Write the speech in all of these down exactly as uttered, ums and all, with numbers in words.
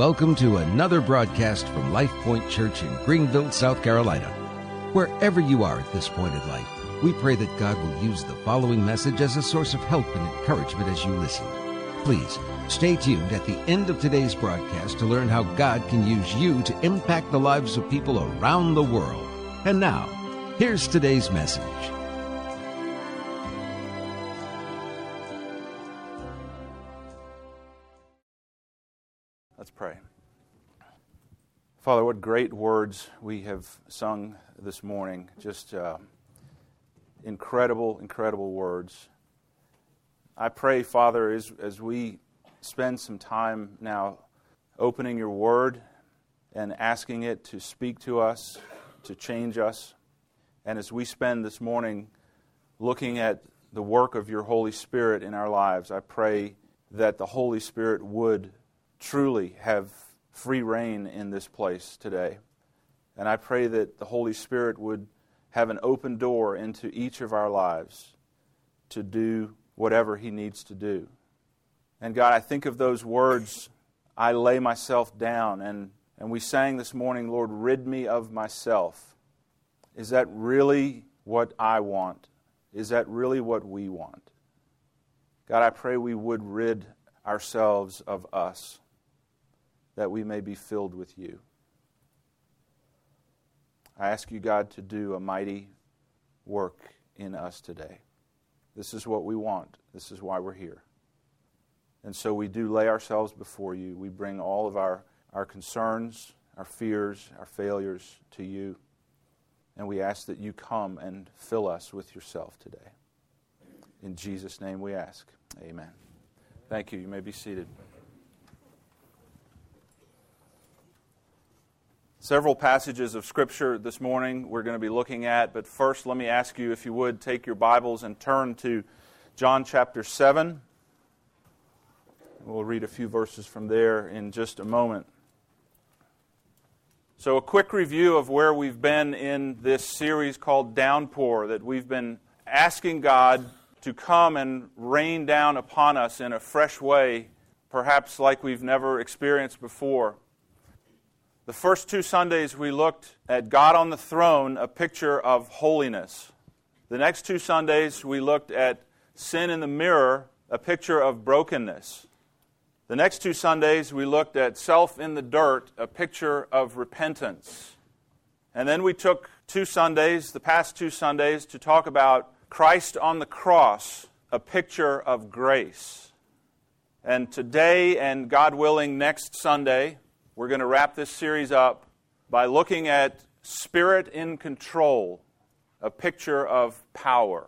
welcome to another broadcast from Life Point Church in Greenville, South Carolina. Wherever you are at this point in life, we pray that God will use the following message as a source of help and encouragement as you listen. Please stay tuned at the end of today's broadcast to learn how God can use you to impact the lives of people around the world. And now, here's today's message. Let's pray. Father, what great words we have sung this morning. Just uh, incredible, incredible words. I pray, Father, as, as we spend some time now opening your word and asking it to speak to us, to change us, and as we spend this morning looking at the work of your Holy Spirit in our lives, I pray that the Holy Spirit would truly have free reign in this place today. And I pray that the Holy Spirit would have an open door into each of our lives to do whatever He needs to do. And God, I think of those words, I lay myself down, and, and we sang this morning, Lord, rid me of myself. Is that really what I want? Is that really what we want? God, I pray we would rid ourselves of us, that we may be filled with you. I ask you, God, to do a mighty work in us today. This is what we want. This is why we're here. And so we do lay ourselves before you. We bring all of our, our concerns, our fears, our failures to you. And we ask that you come and fill us with yourself today. In Jesus' name we ask. Amen. Thank you. You may be seated. Several passages of Scripture this morning we're going to be looking at, but first let me ask you, if you would, take your Bibles and turn to John chapter seven. We'll read a few verses from there in just a moment. So a quick review of where we've been in this series called Downpour, that we've been asking God to come and rain down upon us in a fresh way, perhaps like we've never experienced before. The first two Sundays we looked at God on the throne, a picture of holiness. The next two Sundays we looked at sin in the mirror, a picture of brokenness. The next two Sundays we looked at self in the dirt, a picture of repentance. And then we took two Sundays, the past two Sundays, to talk about Christ on the cross, a picture of grace. And today, and God willing, next Sunday, we're going to wrap this series up by looking at Spirit in Control, a picture of power.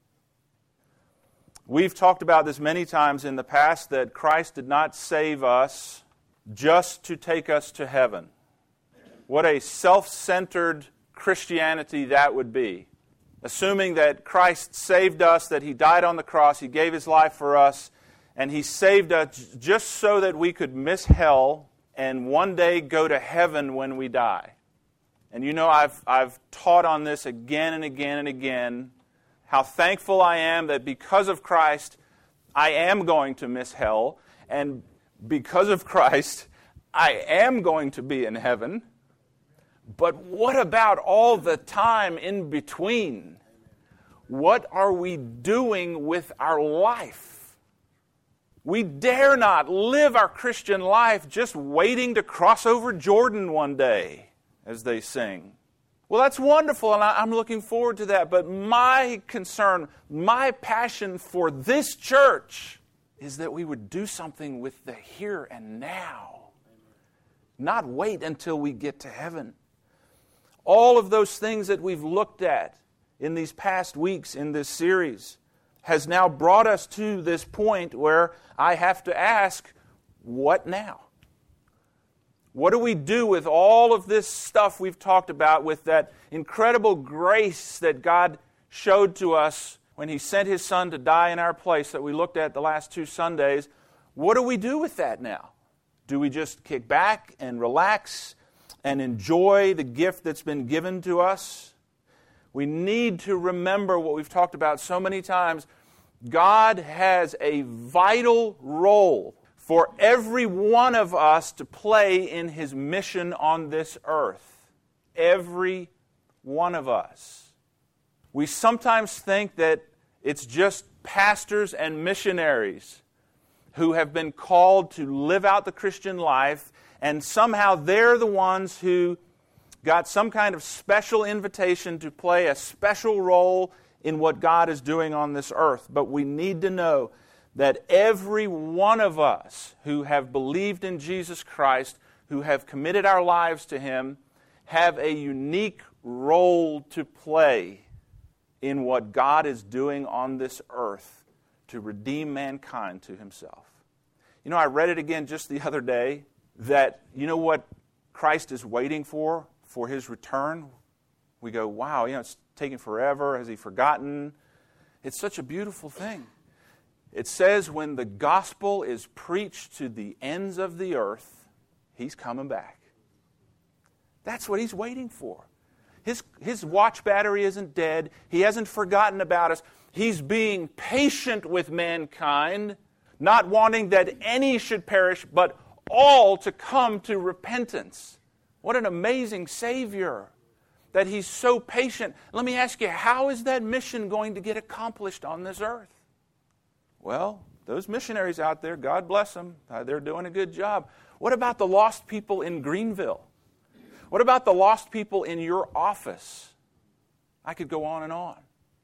We've talked about this many times in the past, that Christ did not save us just to take us to heaven. What a self-centered Christianity that would be. Assuming that Christ saved us, that He died on the cross, He gave His life for us, and He saved us just so that we could miss hell and one day go to heaven when we die. And you know, I've I've taught on this again and again and again, how thankful I am that because of Christ, I am going to miss hell, and because of Christ, I am going to be in heaven. But what about all the time in between? What are we doing with our life? We dare not live our Christian life just waiting to cross over Jordan one day, as they sing. Well, that's wonderful, and I'm looking forward to that. But my concern, my passion for this church is that we would do something with the here and now. Not wait until we get to heaven. All of those things that we've looked at in these past weeks in this series has now brought us to this point where I have to ask, what now? What do we do with all of this stuff we've talked about, with that incredible grace that God showed to us when He sent His Son to die in our place that we looked at the last two Sundays? What do we do with that now? Do we just kick back and relax and enjoy the gift that's been given to us? We need to remember what we've talked about so many times. God has a vital role for every one of us to play in His mission on this earth. Every one of us. We sometimes think that it's just pastors and missionaries who have been called to live out the Christian life, and somehow they're the ones who got some kind of special invitation to play a special role in what God is doing on this earth. But we need to know that every one of us who have believed in Jesus Christ, who have committed our lives to Him, have a unique role to play in what God is doing on this earth to redeem mankind to Himself. You know, I read it again just the other day, that you know what Christ is waiting for, for His return? We go, wow, you know, it's taking forever. Has He forgotten? It's such a beautiful thing. It says when the gospel is preached to the ends of the earth, He's coming back. That's what He's waiting for. His, his watch battery isn't dead. He hasn't forgotten about us. He's being patient with mankind, not wanting that any should perish, but all to come to repentance. What an amazing Savior, that He's so patient. Let me ask you, how is that mission going to get accomplished on this earth? Well, those missionaries out there, God bless them, uh, they're doing a good job. What about the lost people in Greenville? What about the lost people in your office? I could go on and on.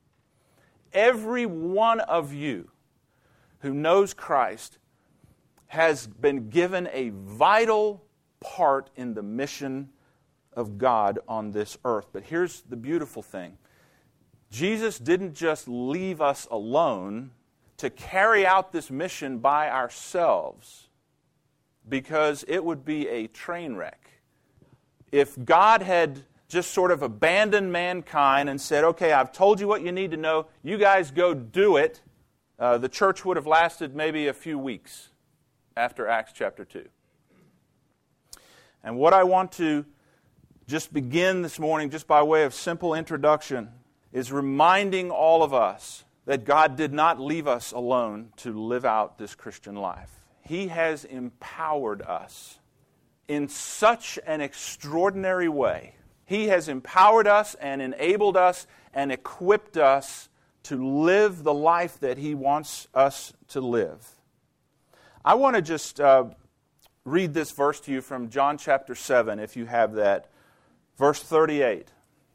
Every one of you who knows Christ has been given a vital part in the mission of God on this earth. But here's the beautiful thing. Jesus didn't just leave us alone to carry out this mission by ourselves, because it would be a train wreck. If God had just sort of abandoned mankind and said, okay, I've told you what you need to know, you guys go do it, uh, the church would have lasted maybe a few weeks after Acts chapter two. And what I want to just begin this morning, just by way of simple introduction, is reminding all of us that God did not leave us alone to live out this Christian life. He has empowered us in such an extraordinary way. He has empowered us and enabled us and equipped us to live the life that He wants us to live. I want to just uh, read this verse to you from John chapter seven, if you have that. Verse thirty-eight.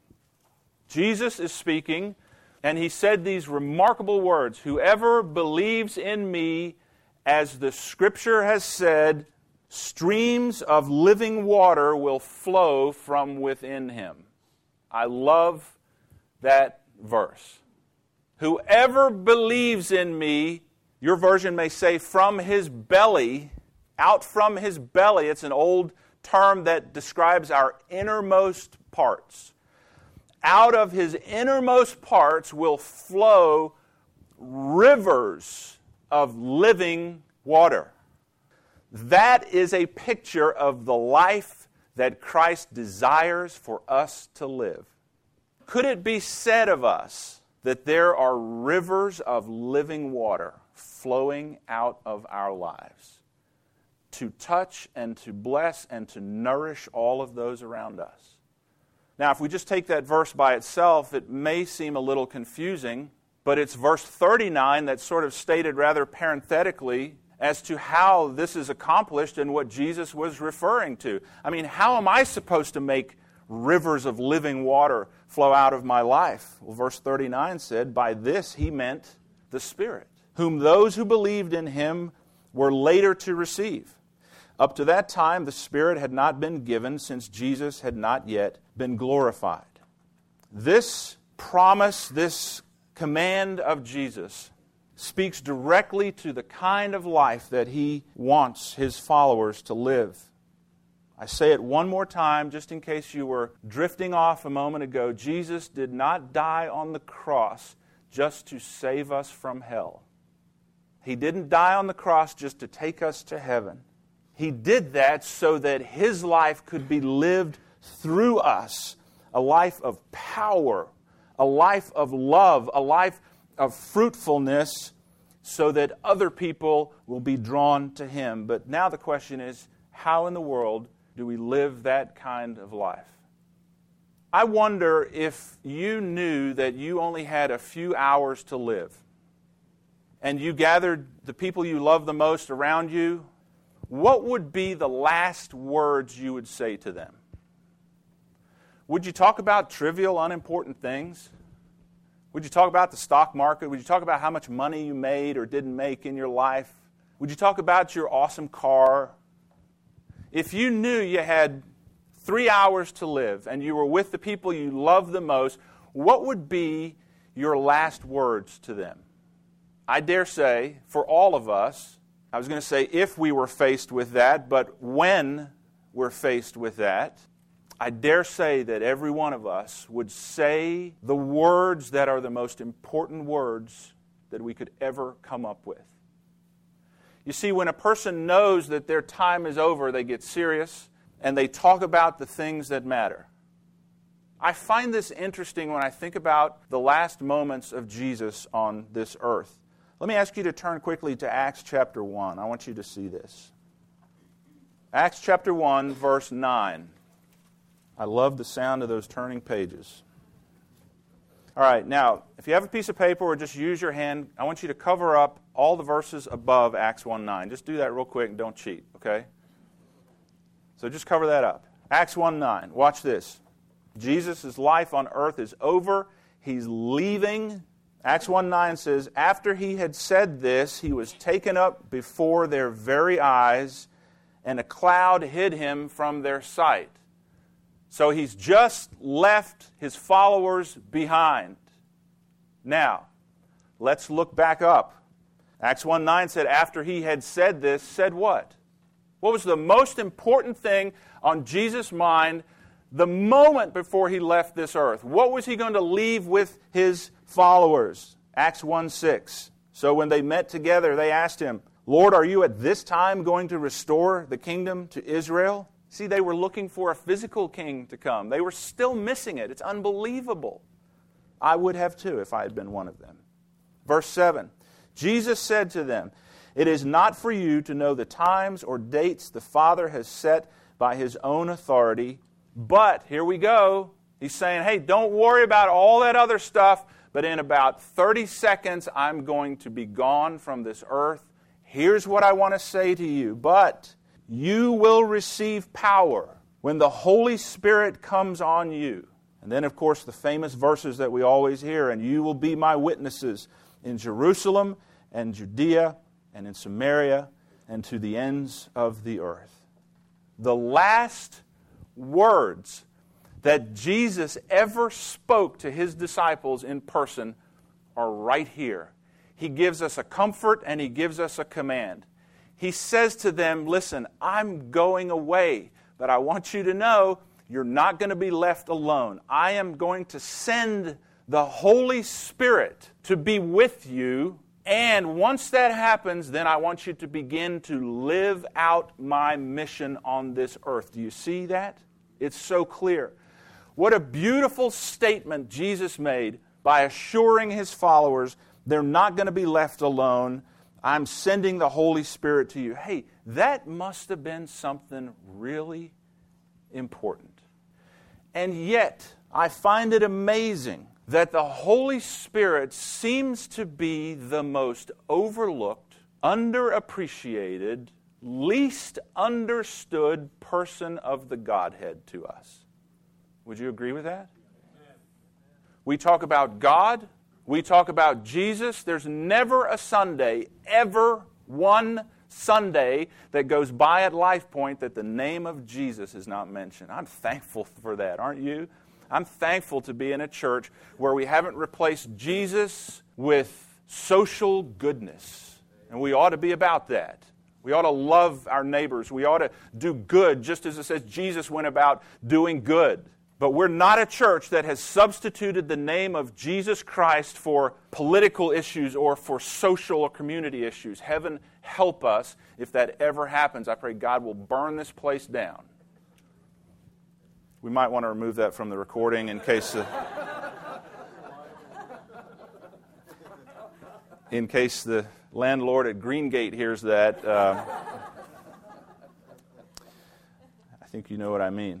Jesus is speaking, and He said these remarkable words, "Whoever believes in me, as the Scripture has said, streams of living water will flow from within him." I love that verse. Whoever believes in me, your version may say from his belly, out from his belly. It's an old term that describes our innermost parts. Out of his innermost parts will flow rivers of living water. That is a picture of the life that Christ desires for us to live. Could it be said of us that there are rivers of living water flowing out of our lives to touch and to bless and to nourish all of those around us? Now, if we just take that verse by itself, it may seem a little confusing, but it's verse thirty-nine that's sort of stated rather parenthetically as to how this is accomplished and what Jesus was referring to. I mean, how am I supposed to make rivers of living water flow out of my life? Well, verse thirty-nine said, by this He meant the Spirit, whom those who believed in Him were later to receive. Up to that time, the Spirit had not been given, since Jesus had not yet been glorified. This promise, this command of Jesus, speaks directly to the kind of life that He wants His followers to live. I say it one more time, just in case you were drifting off a moment ago. Jesus did not die on the cross just to save us from hell. He didn't die on the cross just to take us to heaven. He did that so that His life could be lived through us, a life of power, a life of love, a life of fruitfulness, so that other people will be drawn to Him. But now the question is, how in the world do we live that kind of life? I wonder if you knew that you only had a few hours to live, and you gathered the people you love the most around you, what would be the last words you would say to them? Would you talk about trivial, unimportant things? Would you talk about the stock market? Would you talk about how much money you made or didn't make in your life? Would you talk about your awesome car? If you knew you had three hours to live and you were with the people you love the most, what would be your last words to them? I dare say, for all of us, I was going to say if we were faced with that, but when we're faced with that, I dare say that every one of us would say the words that are the most important words that we could ever come up with. You see, when a person knows that their time is over, they get serious and they talk about the things that matter. I find this interesting when I think about the last moments of Jesus on this earth. Let me ask you to turn quickly to Acts chapter one. I want you to see this. Acts chapter one, verse nine. I love the sound of those turning pages. All right, now, if you have a piece of paper or just use your hand, I want you to cover up all the verses above Acts one nine. Just do that real quick and don't cheat, okay? So just cover that up. Acts one nine, watch this. Jesus' life on earth is over. He's leaving. Acts one nine says, after he had said this, he was taken up before their very eyes, and a cloud hid him from their sight. So he's just left his followers behind. Now, let's look back up. Acts one nine said, after he had said this, said what? What was the most important thing on Jesus' mind the moment before he left this earth? What was he going to leave with his followers? Acts one six. So when they met together, they asked him, Lord, are you at this time going to restore the kingdom to Israel? See, they were looking for a physical king to come. They were still missing it. It's unbelievable. I would have too if I had been one of them. Verse seven. Jesus said to them, it is not for you to know the times or dates the Father has set by His own authority, but, here we go, He's saying, hey, don't worry about all that other stuff, but in about thirty seconds, I'm going to be gone from this earth. Here's what I want to say to you, but you will receive power when the Holy Spirit comes on you. And then, of course, the famous verses that we always hear, and you will be my witnesses in Jerusalem and Judea and in Samaria and to the ends of the earth. The last words that Jesus ever spoke to His disciples in person are right here. He gives us a comfort and He gives us a command. He says to them, listen, I'm going away, but I want you to know you're not going to be left alone. I am going to send the Holy Spirit to be with you, and once that happens, then I want you to begin to live out my mission on this earth. Do you see that? It's so clear. What a beautiful statement Jesus made by assuring His followers they're not going to be left alone. I'm sending the Holy Spirit to you. Hey, that must have been something really important. And yet, I find it amazing that the Holy Spirit seems to be the most overlooked, underappreciated, least understood person of the Godhead to us. Would you agree with that? We talk about God. We talk about Jesus. There's never a Sunday, ever one Sunday that goes by at Life Point that the name of Jesus is not mentioned. I'm thankful for that, aren't you? I'm thankful to be in a church where we haven't replaced Jesus with social goodness. And we ought to be about that. We ought to love our neighbors. We ought to do good, just as it says Jesus went about doing good. But we're not a church that has substituted the name of Jesus Christ for political issues or for social or community issues. Heaven help us if that ever happens. I pray God will burn this place down. We might want to remove that from the recording in case the, in case the landlord at Greengate hears that, uh, I think you know what I mean.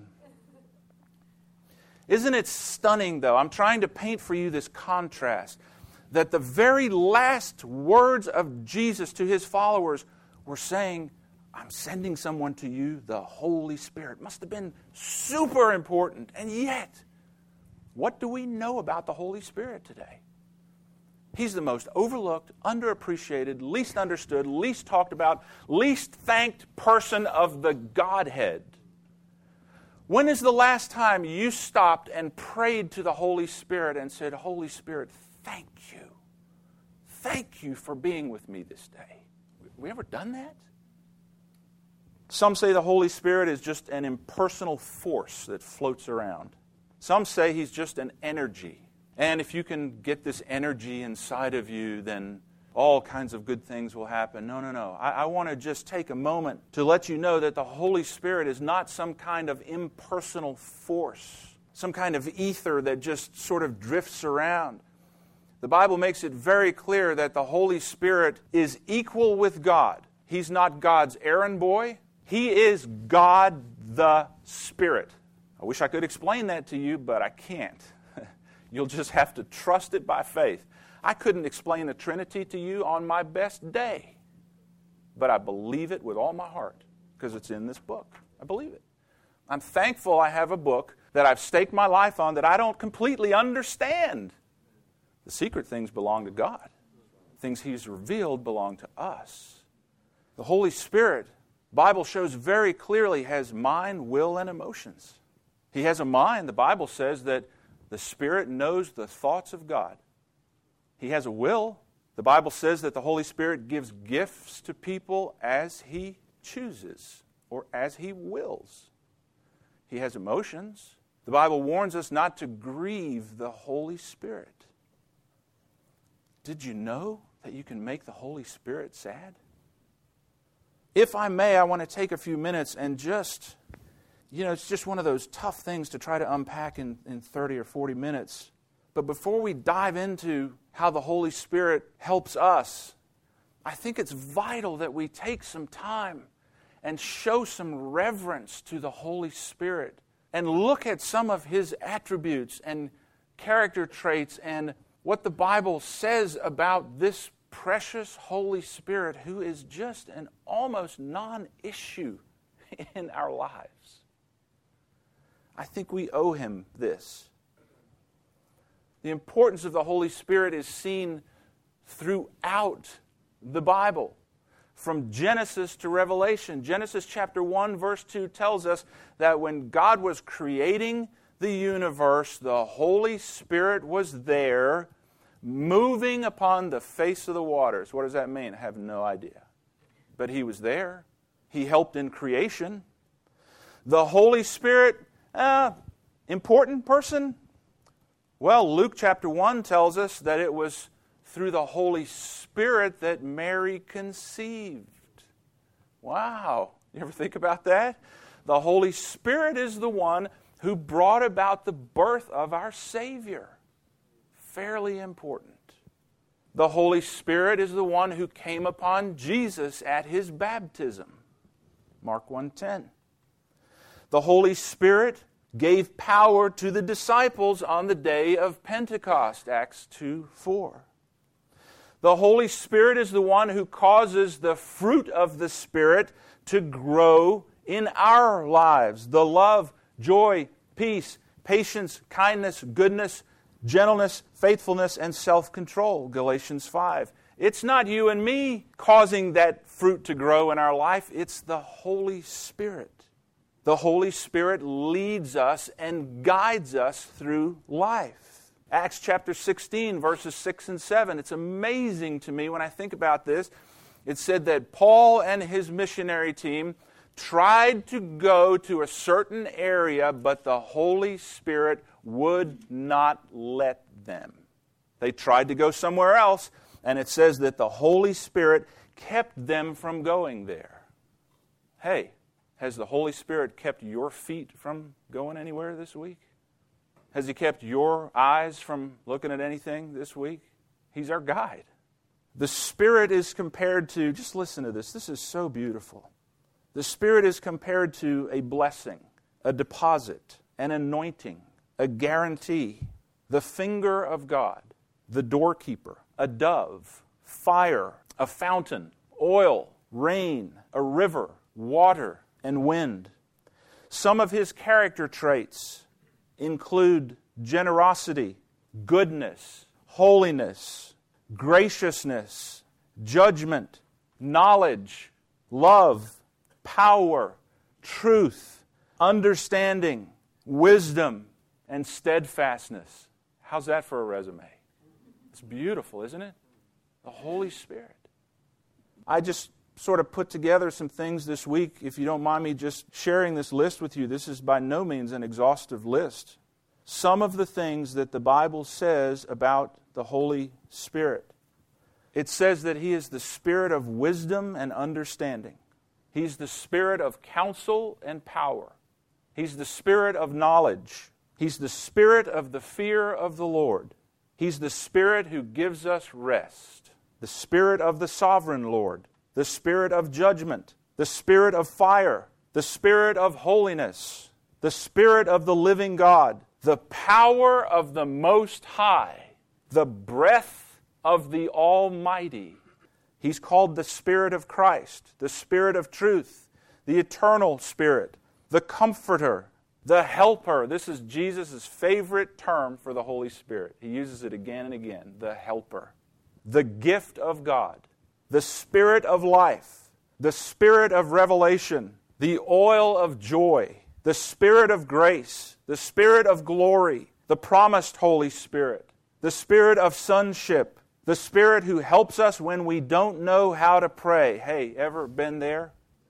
Isn't it stunning, though? I'm trying to paint for you this contrast, that the very last words of Jesus to his followers were saying, I'm sending someone to you, the Holy Spirit. Must have been super important. And yet, what do we know about the Holy Spirit today? He's the most overlooked, underappreciated, least understood, least talked about, least thanked person of the Godhead. When is the last time you stopped and prayed to the Holy Spirit and said, Holy Spirit, thank you. Thank you for being with me this day. Have we ever done that? Some say the Holy Spirit is just an impersonal force that floats around. Some say he's just an energy. And if you can get this energy inside of you, then all kinds of good things will happen. No, no, no. I, I want to just take a moment to let you know that the Holy Spirit is not some kind of impersonal force, some kind of ether that just sort of drifts around. The Bible makes it very clear that the Holy Spirit is equal with God. He's not God's errand boy. He is God the Spirit. I wish I could explain that to you, but I can't. You'll just have to trust it by faith. I couldn't explain the Trinity to you on my best day, but I believe it with all my heart because it's in this book. I believe it. I'm thankful I have a book that I've staked my life on that I don't completely understand. The secret things belong to God. Things He's revealed belong to us. The Holy Spirit, the Bible shows very clearly, has mind, will, and emotions. He has a mind. The Bible says that the Spirit knows the thoughts of God. He has a will. The Bible says that the Holy Spirit gives gifts to people as He chooses or as He wills. He has emotions. The Bible warns us not to grieve the Holy Spirit. Did you know that you can make the Holy Spirit sad? If I may, I want to take a few minutes and just, you know, it's just one of those tough things to try to unpack in, in thirty or forty minutes. But before we dive into how the Holy Spirit helps us, I think it's vital that we take some time and show some reverence to the Holy Spirit and look at some of His attributes and character traits and what the Bible says about this precious Holy Spirit who is just an almost non-issue in our lives. I think we owe Him this. The importance of the Holy Spirit is seen throughout the Bible, from Genesis to Revelation. Genesis chapter one, verse two tells us that when God was creating the universe, the Holy Spirit was there, moving upon the face of the waters. What does that mean? I have no idea. But He was there. He helped in creation. The Holy Spirit, uh, important person? Well, Luke chapter one tells us that it was through the Holy Spirit that Mary conceived. Wow. You ever think about that? The Holy Spirit is the one who brought about the birth of our Savior. Fairly important. The Holy Spirit is the one who came upon Jesus at His baptism. Mark one ten. The Holy Spirit gave power to the disciples on the day of Pentecost. Acts two four. The Holy Spirit is the one who causes the fruit of the Spirit to grow in our lives. The love, joy, peace, patience, kindness, goodness, gentleness, faithfulness, and self-control, Galatians five. It's not you and me causing that fruit to grow in our life. It's the Holy Spirit. The Holy Spirit leads us and guides us through life. Acts chapter sixteen, verses six and seven. It's amazing to me when I think about this. It said that Paul and his missionary team tried to go to a certain area, but the Holy Spirit would not let them. They tried to go somewhere else, and it says that the Holy Spirit kept them from going there. Hey, has the Holy Spirit kept your feet from going anywhere this week? Has He kept your eyes from looking at anything this week? He's our guide. The Spirit is compared to, just listen to this, this is so beautiful. The Spirit is compared to a blessing, a deposit, an anointing, a guarantee, the finger of God, the doorkeeper, a dove, fire, a fountain, oil, rain, a river, water, and wind. Some of His character traits include generosity, goodness, holiness, graciousness, judgment, knowledge, love, power, truth, understanding, wisdom, and steadfastness. How's that for a resume? It's beautiful, isn't it? The Holy Spirit. I just sort of put together some things this week. If you don't mind me just sharing this list with you, this is by no means an exhaustive list. Some of the things that the Bible says about the Holy Spirit. It says that He is the Spirit of wisdom and understanding. He's the Spirit of counsel and power. He's the Spirit of knowledge. He's the Spirit of the fear of the Lord. He's the Spirit who gives us rest. The Spirit of the sovereign Lord. The Spirit of judgment. The Spirit of fire. The Spirit of holiness. The Spirit of the living God. The power of the Most High. The breath of the Almighty. He's called the Spirit of Christ, the Spirit of truth, the eternal Spirit, the Comforter, the Helper. This is Jesus' favorite term for the Holy Spirit. He uses it again and again, the Helper. The gift of God, the Spirit of life, the Spirit of revelation, the oil of joy, the Spirit of grace, the Spirit of glory, the promised Holy Spirit, the Spirit of sonship, the Spirit who helps us when we don't know how to pray. Hey, ever been there?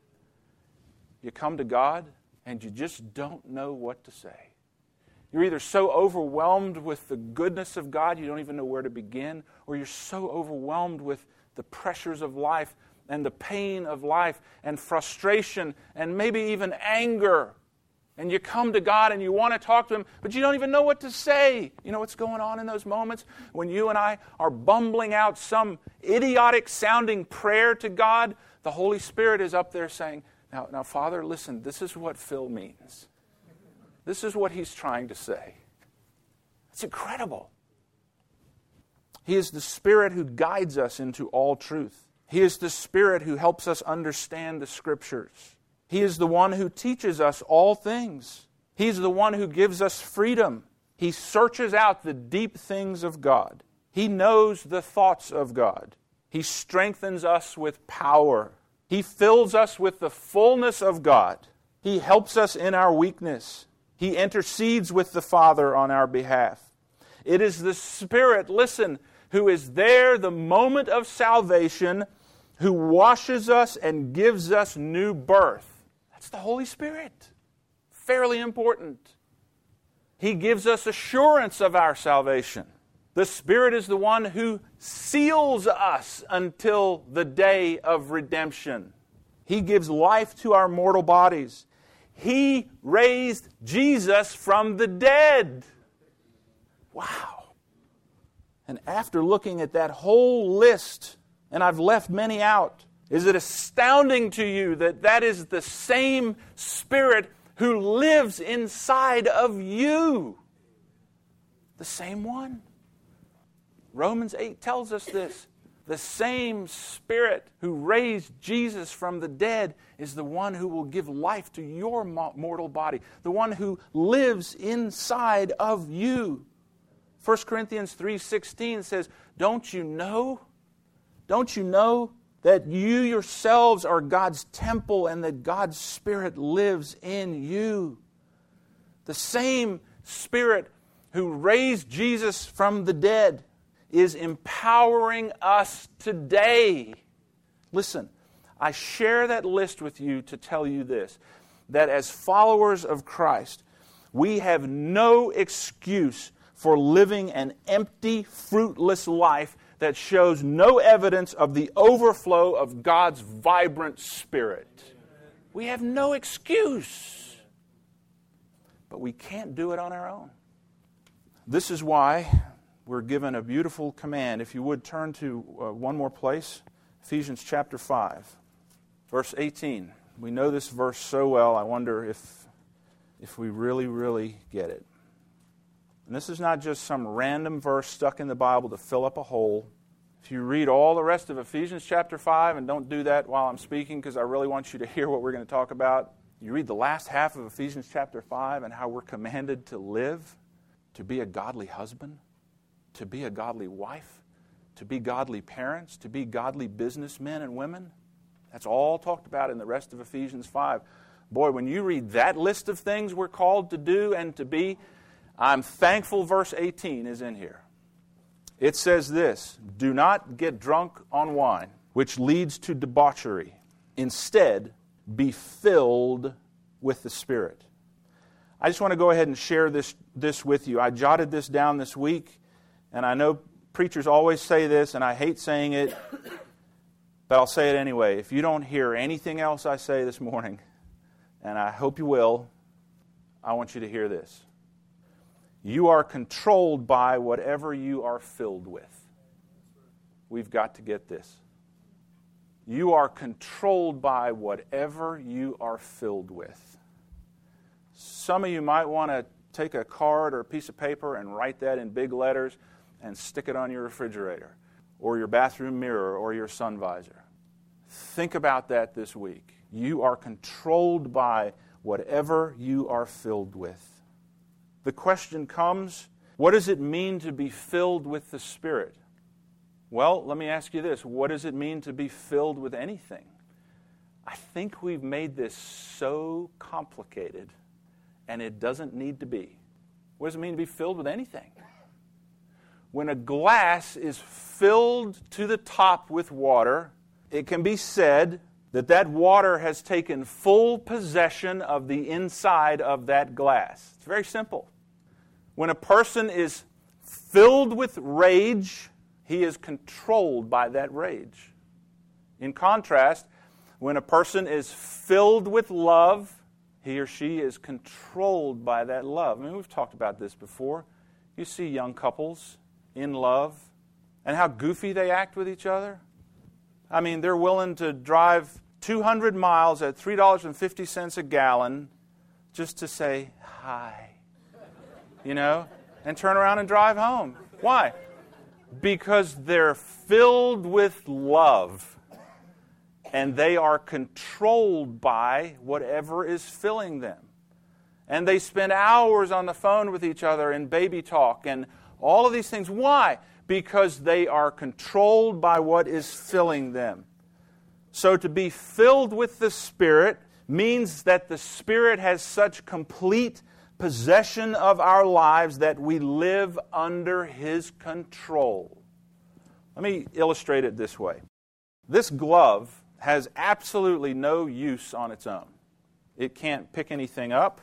You come to God and you just don't know what to say. You're either so overwhelmed with the goodness of God you don't even know where to begin, or you're so overwhelmed with the pressures of life and the pain of life and frustration and maybe even anger. And you come to God and you want to talk to Him, but you don't even know what to say. You know what's going on in those moments? When you and I are bumbling out some idiotic-sounding prayer to God, the Holy Spirit is up there saying, now, now, Father, listen, this is what Phil means. This is what he's trying to say. It's incredible. He is the Spirit who guides us into all truth. He is the Spirit who helps us understand the Scriptures. He is the one who teaches us all things. He's the one who gives us freedom. He searches out the deep things of God. He knows the thoughts of God. He strengthens us with power. He fills us with the fullness of God. He helps us in our weakness. He intercedes with the Father on our behalf. It is the Spirit, listen, who is there the moment of salvation, who washes us and gives us new birth. That's the Holy Spirit. Fairly important. He gives us assurance of our salvation. The Spirit is the one who seals us until the day of redemption. He gives life to our mortal bodies. He raised Jesus from the dead. Wow. And after looking at that whole list, and I've left many out, is it astounding to you that that is the same Spirit who lives inside of you? The same one. Romans eight tells us this. The same Spirit who raised Jesus from the dead is the one who will give life to your mortal body. The one who lives inside of you. First Corinthians three sixteen says, don't you know? Don't you know that you yourselves are God's temple and that God's Spirit lives in you? The same Spirit who raised Jesus from the dead is empowering us today. Listen, I share that list with you to tell you this, that as followers of Christ, we have no excuse for living an empty, fruitless life that shows no evidence of the overflow of God's vibrant Spirit. We have no excuse. But we can't do it on our own. This is why we're given a beautiful command. If you would turn to uh, one more place, Ephesians chapter five, verse eighteen. We know this verse so well, I wonder if, if we really, really get it. And this is not just some random verse stuck in the Bible to fill up a hole. If you read all the rest of Ephesians chapter five, and don't do that while I'm speaking because I really want you to hear what we're going to talk about. You read the last half of Ephesians chapter five and how we're commanded to live, to be a godly husband, to be a godly wife, to be godly parents, to be godly businessmen and women. That's all talked about in the rest of Ephesians five. Boy, when you read that list of things we're called to do and to be, I'm thankful verse eighteen is in here. It says this, "Do not get drunk on wine, which leads to debauchery. Instead, be filled with the Spirit." I just want to go ahead and share this, this with you. I jotted this down this week, and I know preachers always say this, and I hate saying it, but I'll say it anyway. If you don't hear anything else I say this morning, and I hope you will, I want you to hear this. You are controlled by whatever you are filled with. We've got to get this. You are controlled by whatever you are filled with. Some of you might want to take a card or a piece of paper and write that in big letters and stick it on your refrigerator or your bathroom mirror or your sun visor. Think about that this week. You are controlled by whatever you are filled with. The question comes, what does it mean to be filled with the Spirit? Well, let me ask you this. What does it mean to be filled with anything? I think we've made this so complicated, and it doesn't need to be. What does it mean to be filled with anything? When a glass is filled to the top with water, it can be said that that water has taken full possession of the inside of that glass. It's very simple. When a person is filled with rage, he is controlled by that rage. In contrast, when a person is filled with love, he or she is controlled by that love. I mean, we've talked about this before. You see young couples in love and how goofy they act with each other. I mean, they're willing to drive two hundred miles at three dollars and fifty cents a gallon just to say hi, you know, and turn around and drive home. Why? Because they're filled with love, and they are controlled by whatever is filling them. And they spend hours on the phone with each other in baby talk and all of these things. Why? Because they are controlled by what is filling them. So to be filled with the Spirit means that the Spirit has such complete possession of our lives that we live under His control. Let me illustrate it this way. This glove has absolutely no use on its own. It can't pick anything up.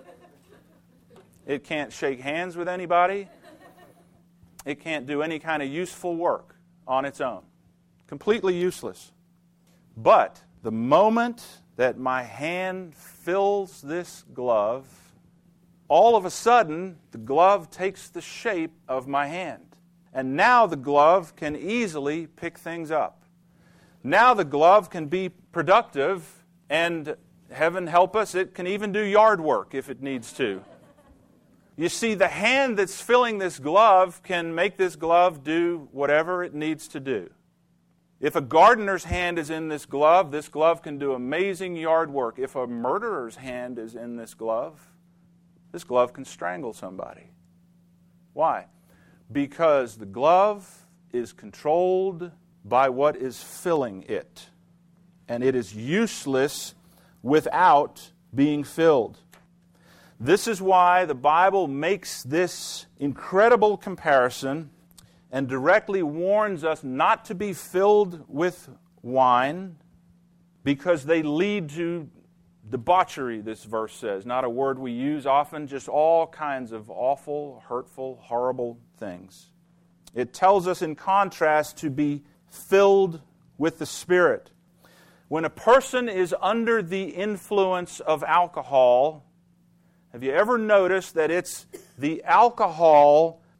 It can't shake hands with anybody. It can't do any kind of useful work on its own. Completely useless. But the moment that my hand fills this glove, all of a sudden, the glove takes the shape of my hand. And now the glove can easily pick things up. Now the glove can be productive, and heaven help us, it can even do yard work if it needs to. You see, the hand that's filling this glove can make this glove do whatever it needs to do. If a gardener's hand is in this glove, this glove can do amazing yard work. If a murderer's hand is in this glove, this glove can strangle somebody. Why? Because the glove is controlled by what is filling it. And it is useless without being filled. This is why the Bible makes this incredible comparison and directly warns us not to be filled with wine because they lead to debauchery, this verse says. Not a word we use often, just all kinds of awful, hurtful, horrible things. It tells us in contrast to be filled with the Spirit. When a person is under the influence of alcohol, have you ever noticed that it's the alcohol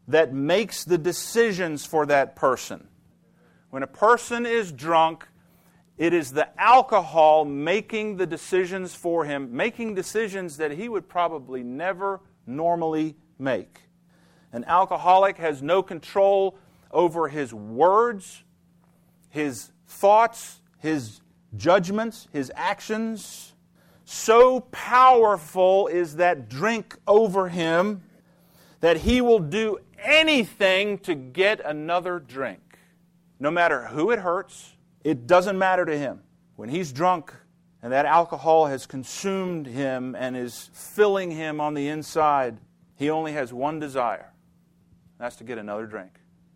that makes the decisions for that person. When a person is drunk, it is the alcohol making the decisions for him, making decisions that he would probably never normally make. An alcoholic has no control over his words, his thoughts, his judgments, his actions. So powerful is that drink over him that he will do anything to get another drink. No matter who it hurts, it doesn't matter to him. When he's drunk and that alcohol has consumed him and is filling him on the inside, he only has one desire. That's to get another drink.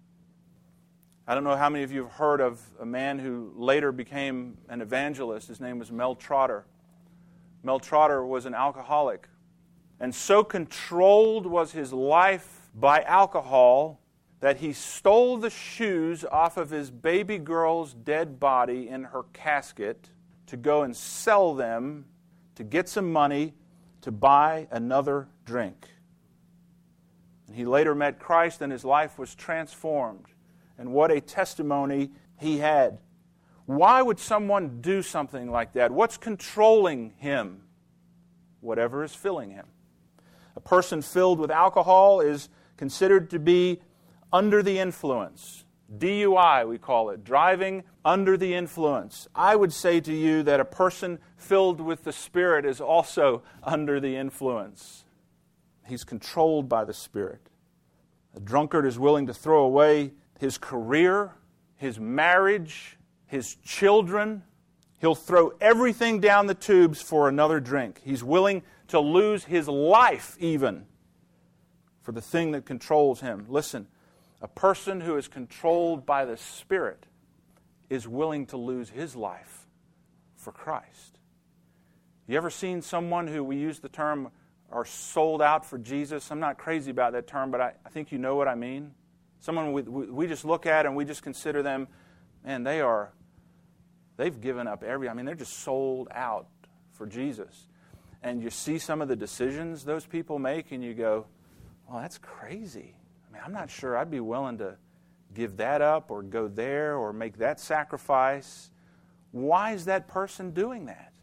I don't know how many of you have heard of a man who later became an evangelist. His name was Mel Trotter. Mel Trotter was an alcoholic. And so controlled was his life by alcohol that he stole the shoes off of his baby girl's dead body in her casket to go and sell them to get some money to buy another drink. And he later met Christ and his life was transformed. And what a testimony he had. Why would someone do something like that? What's controlling him? Whatever is filling him. A person filled with alcohol is considered to be under the influence. D U I, we call it, driving under the influence. I would say to you that a person filled with the Spirit is also under the influence. He's controlled by the Spirit. A drunkard is willing to throw away his career, his marriage, his children. He'll throw everything down the tubes for another drink. He's willing to lose his life even for the thing that controls him. Listen, a person who is controlled by the Spirit is willing to lose his life for Christ. You ever seen someone who, we use the term, are sold out for Jesus? I'm not crazy about that term, but I, I think you know what I mean. Someone we, we just look at and we just consider them, man, they are, they've given up every, I mean, they're just sold out for Jesus. And you see some of the decisions those people make and you go, well, that's crazy. I mean, I'm not sure I'd be willing to give that up or go there or make that sacrifice. Why is that person doing that?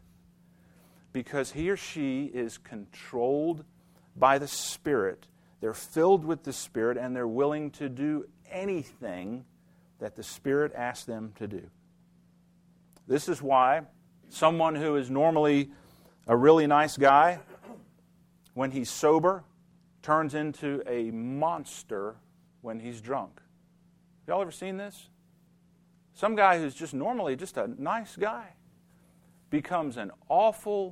Because he or she is controlled by the Spirit. They're filled with the Spirit and they're willing to do anything that the Spirit asks them to do. This is why someone who is normally a really nice guy, when he's sober, turns into a monster when he's drunk. Y'all ever seen this? Some guy who's just normally just a nice guy becomes an awful,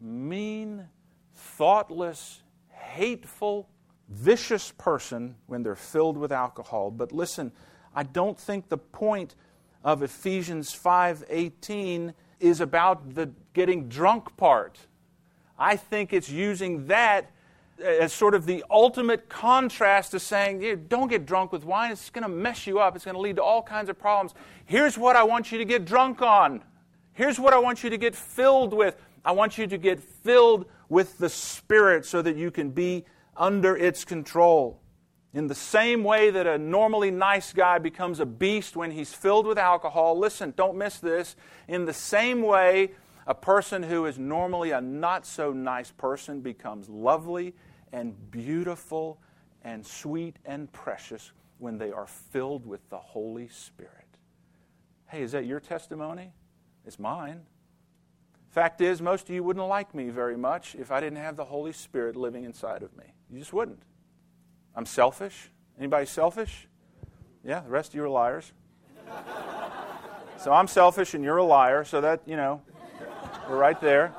mean, thoughtless, hateful, vicious person when they're filled with alcohol. But listen, I don't think the point of Ephesians five eighteen is about the getting drunk part. I think it's using that as sort of the ultimate contrast to saying, yeah, don't get drunk with wine. It's going to mess you up. It's going to lead to all kinds of problems. Here's what I want you to get drunk on. Here's what I want you to get filled with. I want you to get filled with the Spirit so that you can be under its control. In the same way that a normally nice guy becomes a beast when he's filled with alcohol, listen, don't miss this. In the same way, a person who is normally a not-so-nice person becomes lovely and beautiful and sweet and precious when they are filled with the Holy Spirit. Hey, is that your testimony? It's mine. Fact is, most of you wouldn't like me very much if I didn't have the Holy Spirit living inside of me. You just wouldn't. I'm selfish. Anybody selfish? Yeah, the rest of you are liars. So I'm selfish and you're a liar, so that, you know, we're right there.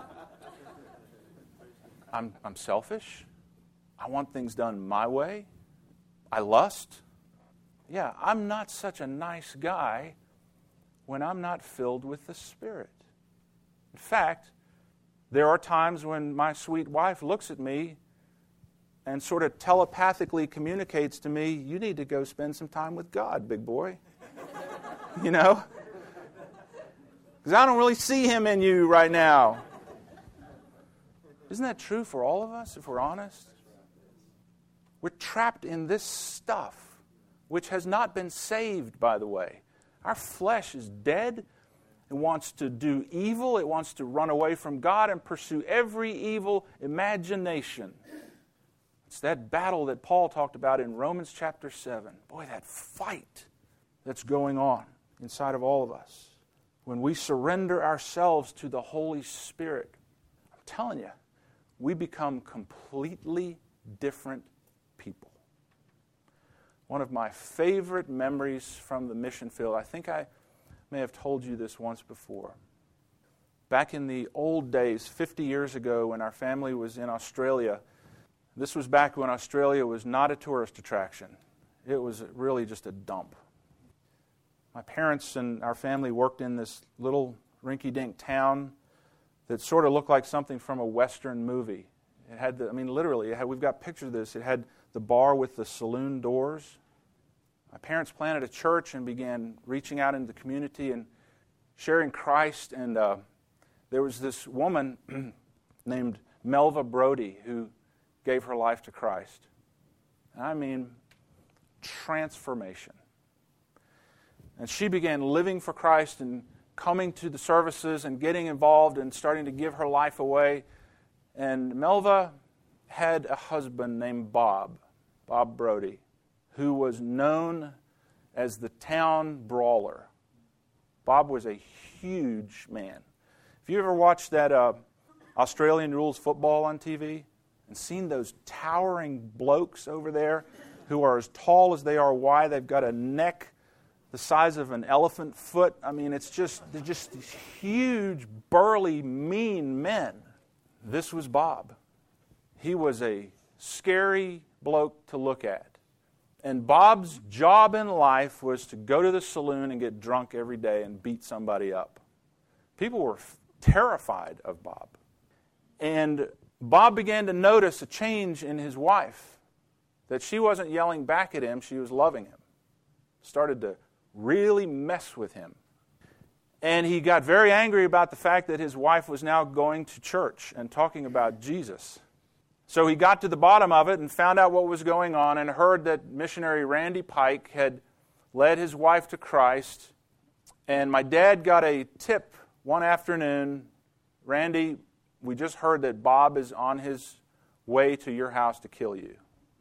I'm, I'm selfish. I want things done my way. I lust. Yeah, I'm not such a nice guy when I'm not filled with the Spirit. In fact, there are times when my sweet wife looks at me and sort of telepathically communicates to me, you need to go spend some time with God, big boy. You know? Because I don't really see Him in you right now. Isn't that true for all of us, if we're honest? We're trapped in this stuff, which has not been saved, by the way. Our flesh is dead. It wants to do evil. It wants to run away from God and pursue every evil imagination. It's that battle that Paul talked about in Romans chapter seven. Boy, that fight that's going on inside of all of us. When we surrender ourselves to the Holy Spirit, I'm telling you, we become completely different people. One of my favorite memories from the mission field, I think I may have told you this once before. Back in the old days, fifty years ago, when our family was in Australia, this was back when Australia was not a tourist attraction. It was really just a dump. My parents and our family worked in this little rinky-dink town that sort of looked like something from a Western movie. It had, the, I mean, literally, it had, we've got pictures of this. It had the bar with the saloon doors. My parents planted a church and began reaching out into the community and sharing Christ. And uh, there was this woman named Melva Brody who gave her life to Christ. And I mean, transformation. And she began living for Christ and coming to the services and getting involved and starting to give her life away. And Melva had a husband named Bob, Bob Brody, who was known as the town brawler. Bob was a huge man. If you ever watched that uh, Australian rules football on T V and seen those towering blokes over there who are as tall as they are wide, they've got a neck the size of an elephant foot. I mean, it's just, they're just these huge, burly, mean men. This was Bob. He was a scary bloke to look at. And Bob's job in life was to go to the saloon and get drunk every day and beat somebody up. People were f- terrified of Bob. And Bob began to notice a change in his wife, that she wasn't yelling back at him, she was loving him. Started to really mess with him. And he got very angry about the fact that his wife was now going to church and talking about Jesus. So he got to the bottom of it and found out what was going on and heard that missionary Randy Pike had led his wife to Christ. And my dad got a tip one afternoon. Randy, we just heard that Bob is on his way to your house to kill you.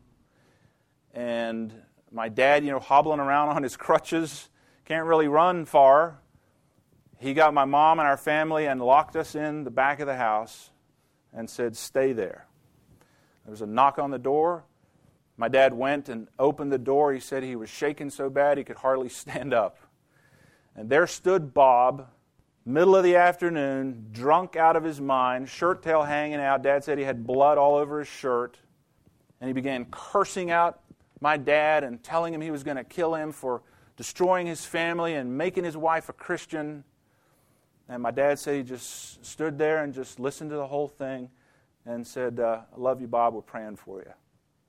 And my dad, you know, hobbling around on his crutches, can't really run far. He got my mom and our family and locked us in the back of the house and said, stay there. There was a knock on the door. My dad went and opened the door. He said he was shaking so bad he could hardly stand up. And there stood Bob, middle of the afternoon, drunk out of his mind, shirt tail hanging out. Dad said he had blood all over his shirt. And he began cursing out my dad and telling him he was going to kill him for destroying his family and making his wife a Christian. And my dad said he just stood there and just listened to the whole thing and said, uh, I love you, Bob. We're praying for you.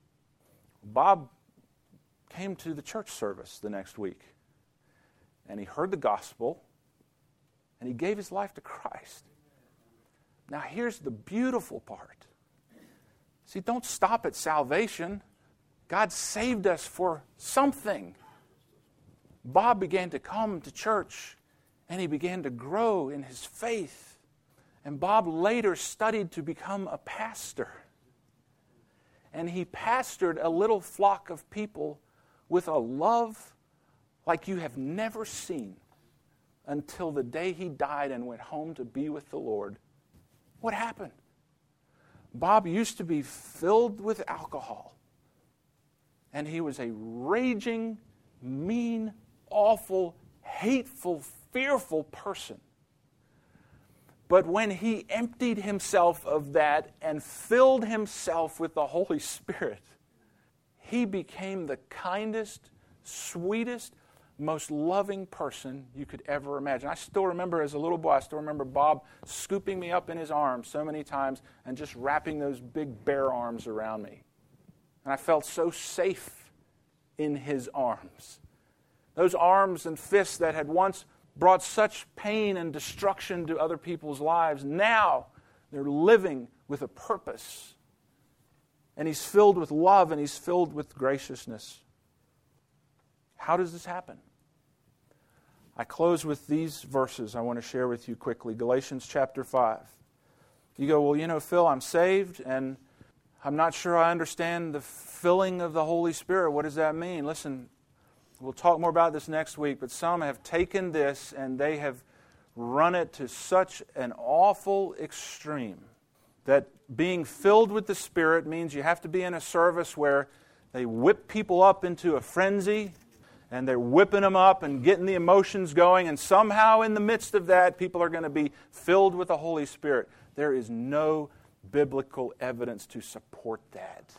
Bob came to the church service the next week, and he heard the gospel, and he gave his life to Christ. Now, here's the beautiful part. See, don't stop at salvation. God saved us for something. Bob began to come to church, and he began to grow in his faith. And Bob later studied to become a pastor. And he pastored a little flock of people with a love like you have never seen until the day he died and went home to be with the Lord. What happened? Bob used to be filled with alcohol. And he was a raging, mean, awful, hateful, fearful person. But when he emptied himself of that and filled himself with the Holy Spirit, he became the kindest, sweetest, most loving person you could ever imagine. I still remember as a little boy, I still remember Bob scooping me up in his arms so many times and just wrapping those big bare arms around me. And I felt so safe in his arms. Those arms and fists that had once brought such pain and destruction to other people's lives, now they're living with a purpose. and He's filled with love, and He's filled with graciousness. How does this happen? I close with these verses I want to share with you quickly. Galatians chapter five. You go, well, you know, Phil, I'm saved, and I'm not sure I understand the filling of the Holy Spirit. What does that mean? Listen, we'll talk more about this next week, but some have taken this and they have run it to such an awful extreme that being filled with the Spirit means you have to be in a service where they whip people up into a frenzy, and they're whipping them up and getting the emotions going, and somehow in the midst of that, people are going to be filled with the Holy Spirit. There is no biblical evidence to support that.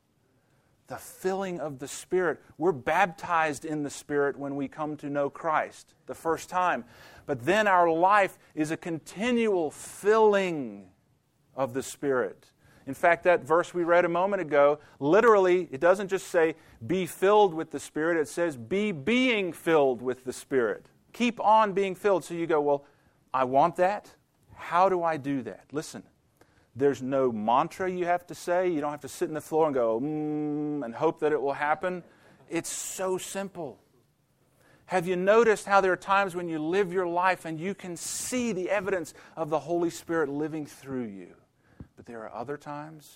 The filling of the Spirit. We're baptized in the Spirit when we come to know Christ the first time. But then our life is a continual filling of the Spirit. In fact, that verse we read a moment ago, literally, it doesn't just say, be filled with the Spirit. It says, be being filled with the Spirit. Keep on being filled. So you go, well, I want that. How do I do that? Listen, there's no mantra you have to say. You don't have to sit in the floor and go, mm, and hope that it will happen. It's so simple. Have you noticed how there are times when you live your life and you can see the evidence of the Holy Spirit living through you? But there are other times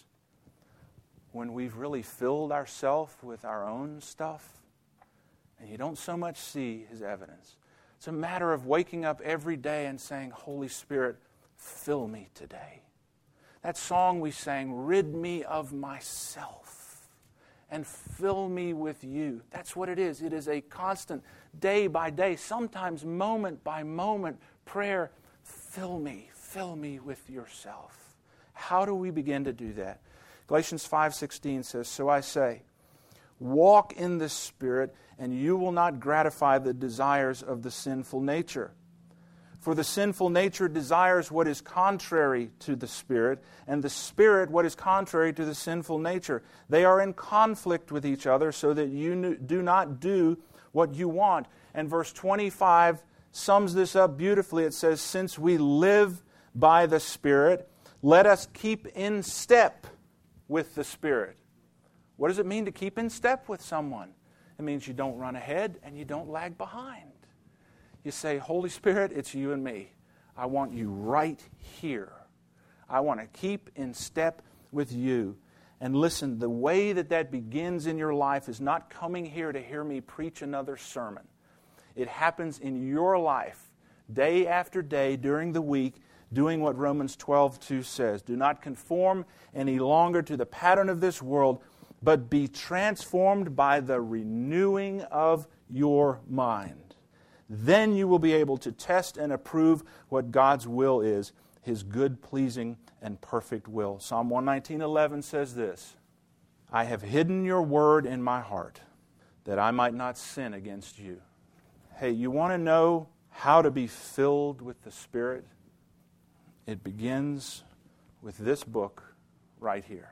when we've really filled ourselves with our own stuff and you don't so much see His evidence. It's a matter of waking up every day and saying, Holy Spirit, fill me today. That song we sang, rid me of myself and fill me with you. That's what it is. It is a constant, day by day, sometimes moment by moment prayer. Fill me, fill me with yourself. How do we begin to do that? Galatians five sixteen says, so I say, walk in the Spirit, and you will not gratify the desires of the sinful nature. For the sinful nature desires what is contrary to the Spirit, and the Spirit what is contrary to the sinful nature. They are in conflict with each other, so that you do not do what you want. And verse twenty-five sums this up beautifully. It says, since we live by the Spirit, let us keep in step with the Spirit. What does it mean to keep in step with someone? It means you don't run ahead and you don't lag behind. You say, Holy Spirit, it's you and me. I want you right here. I want to keep in step with you. And listen, the way that that begins in your life is not coming here to hear me preach another sermon. It happens in your life, day after day, during the week, doing what Romans twelve two says. Do not conform any longer to the pattern of this world, but be transformed by the renewing of your mind. Then you will be able to test and approve what God's will is, His good, pleasing, and perfect will. Psalm one nineteen eleven says this, I have hidden your word in my heart, that I might not sin against you. Hey, you want to know how to be filled with the Spirit? It begins with this book right here.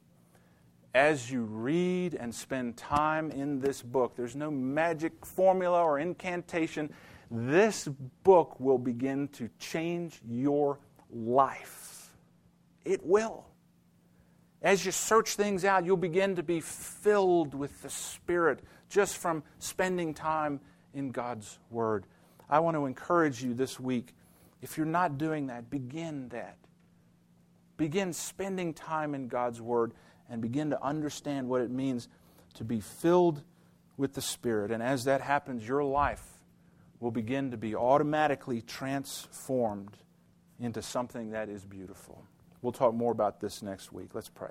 As you read and spend time in this book, there's no magic formula or incantation. This book will begin to change your life. It will. As you search things out, you'll begin to be filled with the Spirit just from spending time in God's Word. I want to encourage you this week, if you're not doing that, begin that. Begin spending time in God's Word and begin to understand what it means to be filled with the Spirit. And as that happens, your life will begin to be automatically transformed into something that is beautiful. We'll talk more about this next week. Let's pray.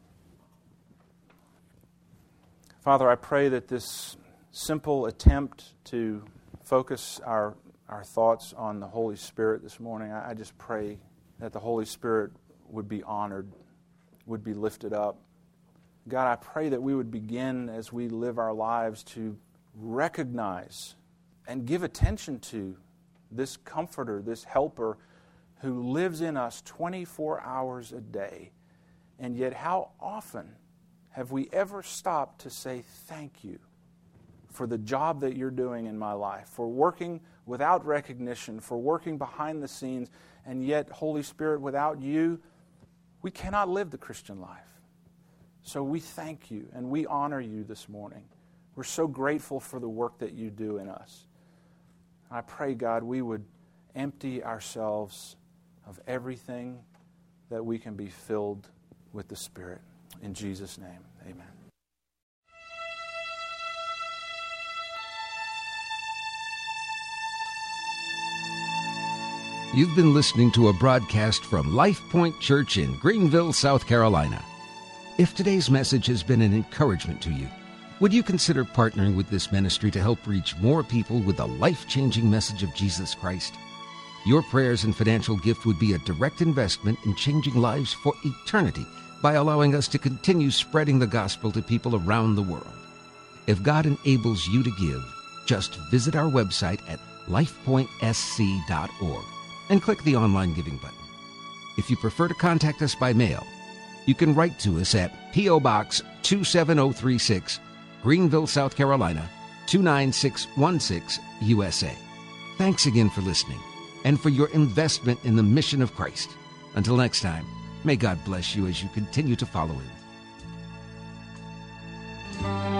Father, I pray that this simple attempt to focus our, our thoughts on the Holy Spirit this morning, I, I just pray that the Holy Spirit would be honored, would be lifted up. God, I pray that we would begin as we live our lives to recognize and give attention to this Comforter, this Helper who lives in us twenty-four hours a day. And yet how often have we ever stopped to say thank you for the job that you're doing in my life, for working without recognition, for working behind the scenes, and yet, Holy Spirit, without you, we cannot live the Christian life. So we thank you and we honor you this morning. We're so grateful for the work that you do in us. I pray, God, we would empty ourselves of everything that we can be filled with the Spirit. In Jesus' name, amen. You've been listening to a broadcast from Life Point Church in Greenville, South Carolina. If today's message has been an encouragement to you, would you consider partnering with this ministry to help reach more people with the life-changing message of Jesus Christ? Your prayers and financial gift would be a direct investment in changing lives for eternity by allowing us to continue spreading the gospel to people around the world. If God enables you to give, just visit our website at life point s c dot org and click the online giving button. If you prefer to contact us by mail, you can write to us at P O. Box two seven zero three six, Greenville, South Carolina, two nine six one six, U S A. Thanks again for listening and for your investment in the mission of Christ. Until next time, may God bless you as you continue to follow Him.